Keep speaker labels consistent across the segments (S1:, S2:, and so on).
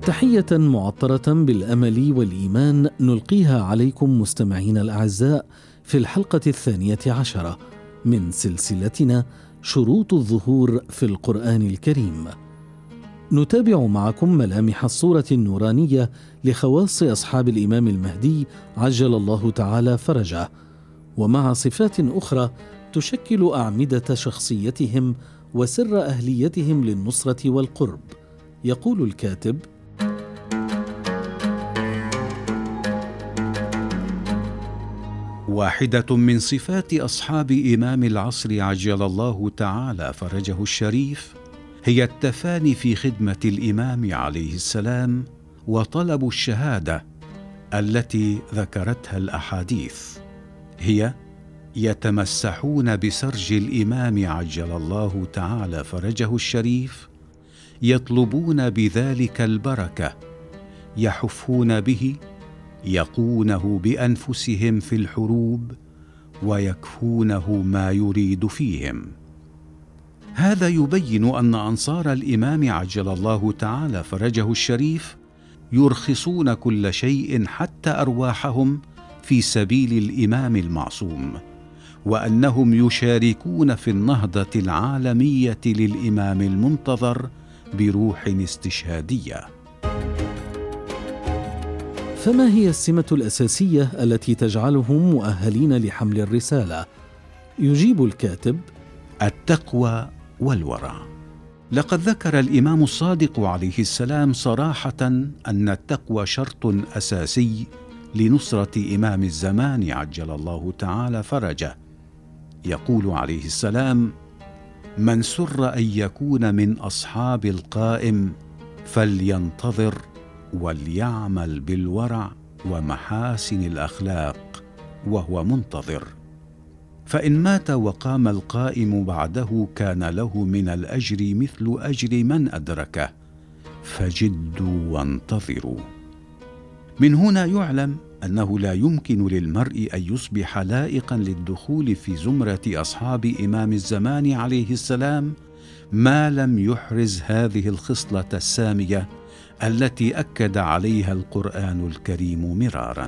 S1: تحية معطرة بالأمل والإيمان نلقيها عليكم مستمعين الأعزاء في الحلقة 12 من سلسلتنا شروط الظهور في القرآن الكريم. نتابع معكم ملامح الصورة النورانية لخواص أصحاب الإمام المهدي عجل الله تعالى فرجه، ومع صفات أخرى تشكل أعمدة شخصيتهم وسر أهليتهم للنصرة والقرب. يقول الكاتب:
S2: واحدة من صفات أصحاب إمام العصر عجل الله تعالى فرجه الشريف هي التفاني في خدمة الإمام عليه السلام وطلب الشهادة التي ذكرتها الأحاديث. هي يتمسحون بسرج الإمام عجل الله تعالى فرجه الشريف، يطلبون بذلك البركة، يحفون به، يقونه بأنفسهم في الحروب، ويكفونه ما يريد فيهم. هذا يبين أن أنصار الإمام عجل الله تعالى فرجه الشريف يرخصون كل شيء حتى أرواحهم في سبيل الإمام المعصوم، وأنهم يشاركون في النهضة العالمية للإمام المنتظر بروح استشهادية.
S1: فما هي السمة الأساسية التي تجعلهم مؤهلين لحمل الرسالة؟ يجيب الكاتب:
S2: التقوى والورع. لقد ذكر الإمام الصادق عليه السلام صراحة أن التقوى شرط أساسي لنصرة إمام الزمان عجل الله تعالى فرجه. يقول عليه السلام: من سر أن يكون من أصحاب القائم فلينتظر وليعمل بالورع ومحاسن الأخلاق وهو منتظر، فإن مات وقام القائم بعده كان له من الأجر مثل أجر من أدركه، فجدوا وانتظروا. من هنا يعلم أنه لا يمكن للمرء أن يصبح لائقا للدخول في زمرة أصحاب إمام الزمان عليه السلام ما لم يحرز هذه الخصلة السامية التي أكد عليها القرآن الكريم مرارا.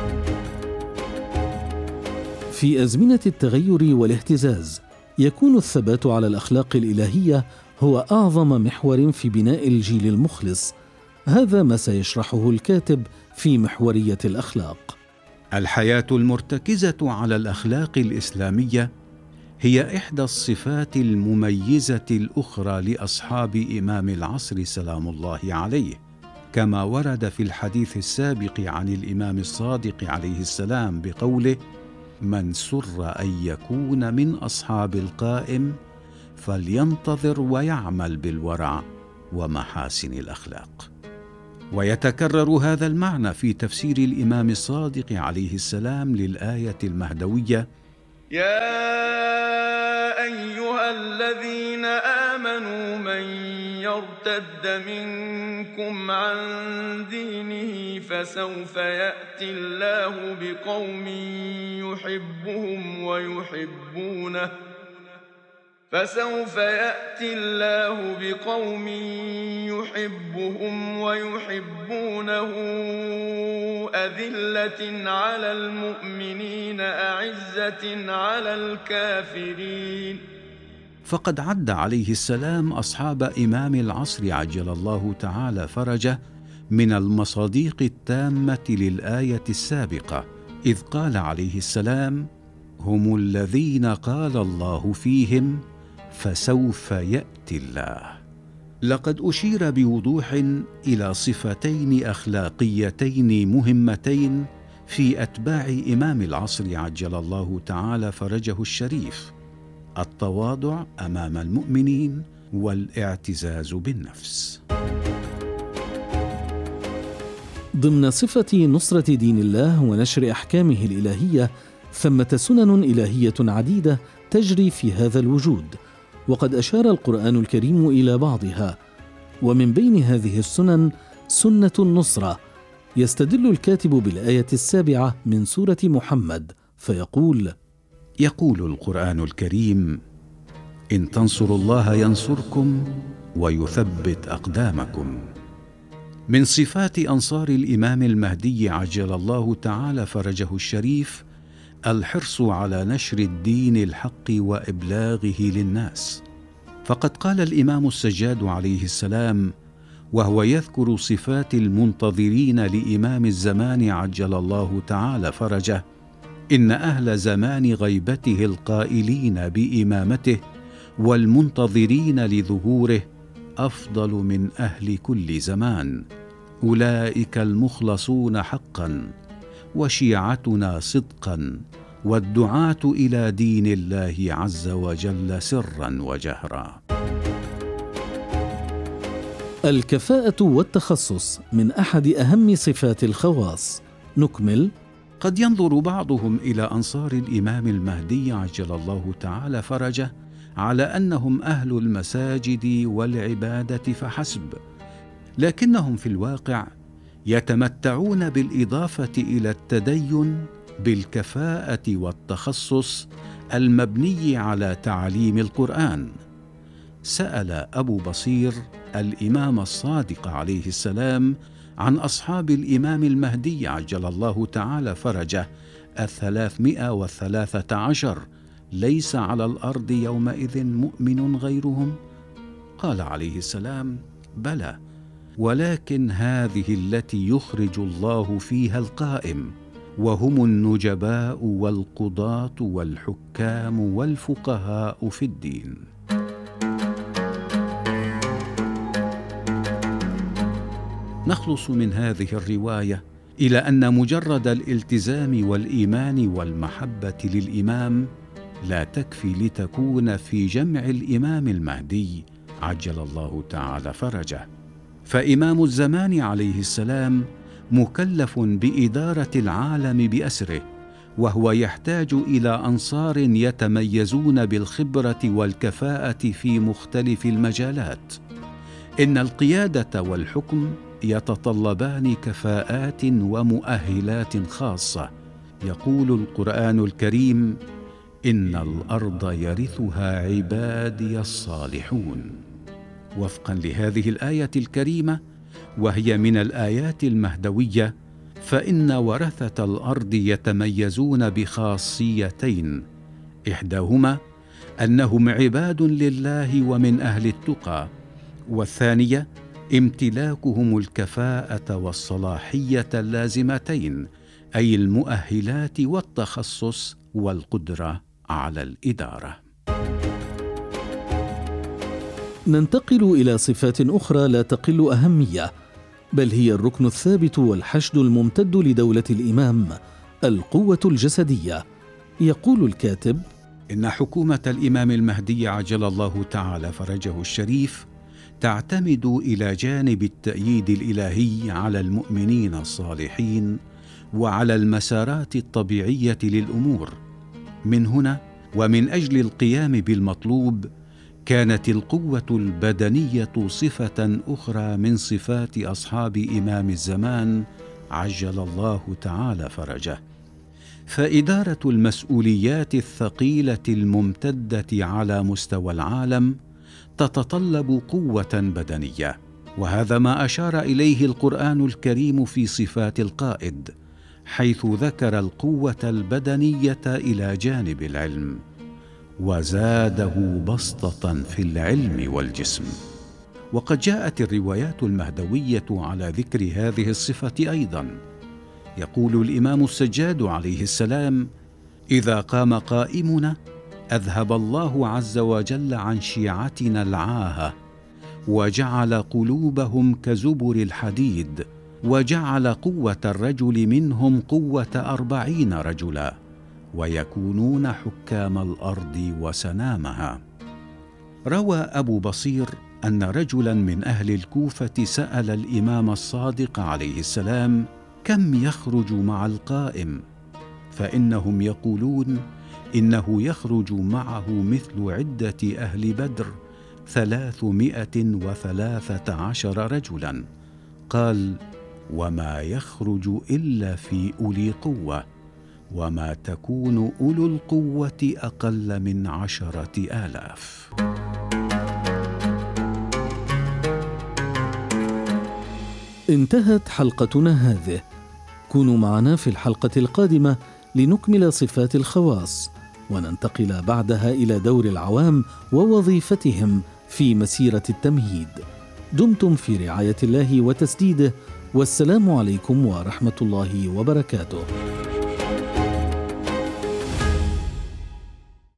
S1: في أزمنة التغير والاهتزاز يكون الثبات على الأخلاق الإلهية هو أعظم محور في بناء الجيل المخلص. هذا ما سيشرحه الكاتب في محورية الأخلاق.
S2: الحياة المرتكزة على الأخلاق الإسلامية هي إحدى الصفات المميزة الأخرى لأصحاب إمام العصر سلام الله عليه، كما ورد في الحديث السابق عن الإمام الصادق عليه السلام بقوله: من سر أن يكون من أصحاب القائم فلينتظر ويعمل بالورع ومحاسن الأخلاق. ويتكرر هذا المعنى في تفسير الإمام الصادق عليه السلام للآية المهدوية:
S3: يا أيها الذين آمنوا من يرتد منكم عن دينه فسوف يأتي الله بقوم يحبهم ويحبونه أذلة على المؤمنين أعزة على الكافرين.
S2: فقد عد عليه السلام أصحاب إمام العصر عجل الله تعالى فرجه من المصاديق التامة للآية السابقة، إذ قال عليه السلام: هم الذين قال الله فيهم فسوف يأتي الله. لقد أشير بوضوح إلى صفتين أخلاقيتين مهمتين في أتباع إمام العصر عجل الله تعالى فرجه الشريف: التواضع أمام المؤمنين والاعتزاز بالنفس.
S1: ضمن صفة نصرة دين الله ونشر أحكامه الإلهية ثمة سنن إلهية عديدة تجري في هذا الوجود، وقد أشار القرآن الكريم إلى بعضها، ومن بين هذه السنن سنة النصرة. يستدل الكاتب بالآية 7 من سورة محمد فيقول:
S2: يقول القرآن الكريم: إن تنصروا الله ينصركم ويثبت أقدامكم. من صفات أنصار الإمام المهدي عجل الله تعالى فرجه الشريف الحرص على نشر الدين الحق وإبلاغه للناس. فقد قال الإمام السجاد عليه السلام وهو يذكر صفات المنتظرين لإمام الزمان عجل الله تعالى فرجه: إن أهل زمان غيبته القائلين بإمامته والمنتظرين لظهوره أفضل من أهل كل زمان، أولئك المخلصون حقا وشيعتنا صدقا والدعاة إلى دين الله عز وجل سرا وجهرا.
S1: الكفاءة والتخصص من أحد أهم صفات الخواص. نكمل.
S2: قد ينظر بعضهم إلى أنصار الإمام المهدي عجل الله تعالى فرجه على أنهم أهل المساجد والعبادة فحسب، لكنهم في الواقع يتمتعون بالإضافة إلى التدين بالكفاءة والتخصص المبني على تعليم القرآن. سأل أبو بصير الإمام الصادق عليه السلام عن أصحاب الإمام المهدي عجل الله تعالى فرجه 313: ليس على الأرض يومئذ مؤمن غيرهم؟ قال عليه السلام: بلى، ولكن هذه التي يخرج الله فيها القائم، وهم النجباء والقضاة والحكام والفقهاء في الدين. نخلص من هذه الرواية إلى أن مجرد الالتزام والإيمان والمحبة للإمام لا تكفي لتكون في جمع الإمام المهدي عجل الله تعالى فرجه، فإمام الزمان عليه السلام مكلف بإدارة العالم بأسره، وهو يحتاج إلى أنصار يتميزون بالخبرة والكفاءة في مختلف المجالات. إن القيادة والحكم يتطلبان كفاءات ومؤهلات خاصة. يقول القرآن الكريم: إن الأرض يرثها عبادي الصالحون. وفقا لهذه الآية الكريمة، وهي من الآيات المهدوية، فإن ورثة الأرض يتميزون بخاصيتين: إحداهما أنهم عباد لله ومن أهل التقى، والثانية امتلاكهم الكفاءة والصلاحية اللازمتين، أي المؤهلات والتخصص والقدرة على الإدارة.
S1: ننتقل إلى صفات أخرى لا تقل أهمية، بل هي الركن الثابت والحشد الممتد لدولة الإمام: القوة الجسدية. يقول الكاتب:
S2: إن حكومة الإمام المهدي عجل الله تعالى فرجه الشريف تعتمد إلى جانب التأييد الإلهي على المؤمنين الصالحين وعلى المسارات الطبيعية للأمور. من هنا ومن أجل القيام بالمطلوب كانت القوة البدنية صفة أخرى من صفات أصحاب إمام الزمان عجل الله تعالى فرجه. فإدارة المسؤوليات الثقيلة الممتدة على مستوى العالم تتطلب قوة بدنية، وهذا ما أشار إليه القرآن الكريم في صفات القائد، حيث ذكر القوة البدنية إلى جانب العلم، وزاده بسطة في العلم والجسم. وقد جاءت الروايات المهدوية على ذكر هذه الصفة أيضا. يقول الإمام السجاد عليه السلام: إذا قام قائمنا أذهب الله عز وجل عن شيعتنا العاهة، وجعل قلوبهم كزبر الحديد، وجعل قوة الرجل منهم قوة 40 رجلا، ويكونون حكام الأرض وسنامها. روى أبو بصير أن رجلا من أهل الكوفة سأل الإمام الصادق عليه السلام: كم يخرج مع القائم؟ فإنهم يقولون إنه يخرج معه مثل عدة أهل بدر 313 رجلا. قال: وما يخرج إلا في أولي قوة، وما تكون أولو القوة أقل من 10,000.
S1: انتهت حلقتنا هذه. كونوا معنا في الحلقة القادمة لنكمل صفات الخواص، وننتقل بعدها إلى دور العوام ووظيفتهم في مسيرة التمهيد. دمتم في رعاية الله وتسديده، والسلام عليكم ورحمة الله وبركاته.